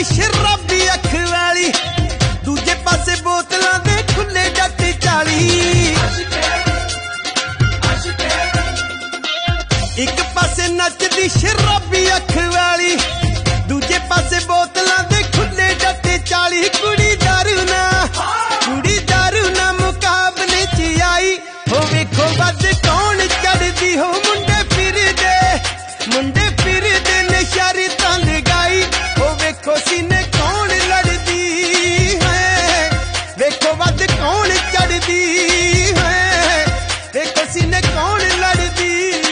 नचदी शराबी अख वाली, दूजे पासे बोतलां दे खुले डट 40। एक पासे नचदी शराबी अख वाली, दूजे पासे बोतलां दे खुले डट 40। कुड़ी दारू ना मुकाबले च आई, हो वेखो वध कौन चढ़दी हो। मुंडे फिरदे ने शर्तां लगाई, हो वेखो सीने कौन लड़दी है। वेखो वध कौन चढ़दी है, वेखो सीने कौन लड़दी।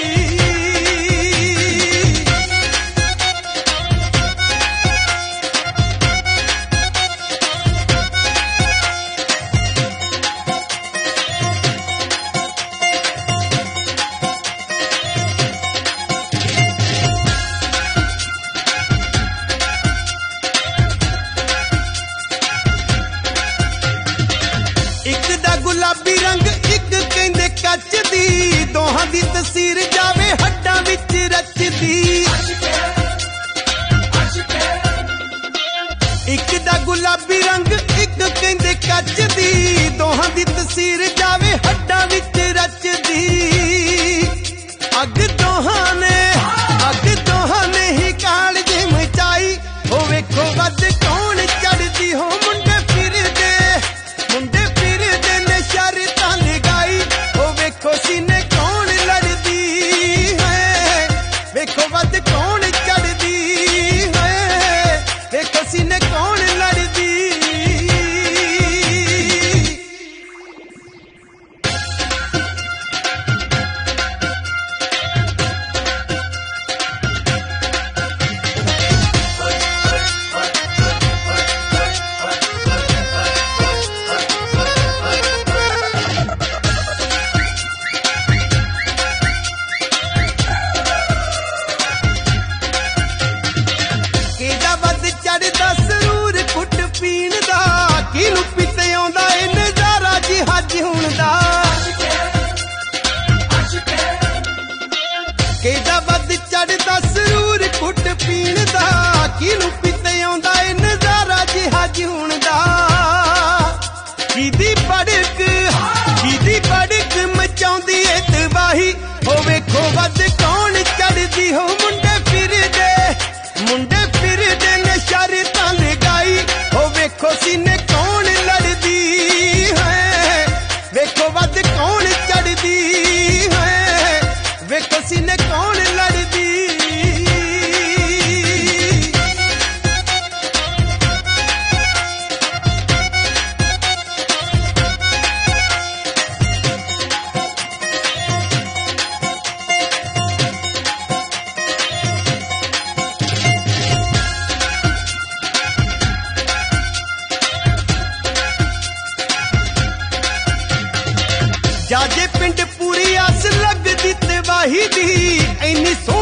गुलाबी रंग एक कहंदे कच दी, दोहां दी तस्वीर जावे हड्डां विच रचदी। एक दा गुलाबी रंग एक कहंदे कच दी, दोहां दी तस्वीर जावे हड्डां विच रचदी। अग दोहां ने ही कालजे मचाई, हो वेखो वध कौन चढ़दी हो। मुंडे फिरदे शर्तां लगाई, हो वेखो सीने कौन लड़दी है। वेखो वध कौन चढ़दी है, वेखो सीने कौन लड़दी। चढ़दा सरूर कुट पीण दा, किनू पिते आउंदा ए नजारा जी हज हुण दा। केदा वध चढ़दा सरूर कुट पीण दा, किनू पिते आउंदा ए नजारा जी हज हुण दा। किदी बड़क मचाउंदी ए तबाही, हो वेखो वध कौन चढ़दी हो। मुंडे फिरदे ने शर्तां लगाई, हो वेखो सीने कौन लड़दी है। वेखो वध कौन चढ़दी है, वेखो सीने कौन लड़दी। जाजे पिंड पूरी आस लगदी तबाही दी, इन्नी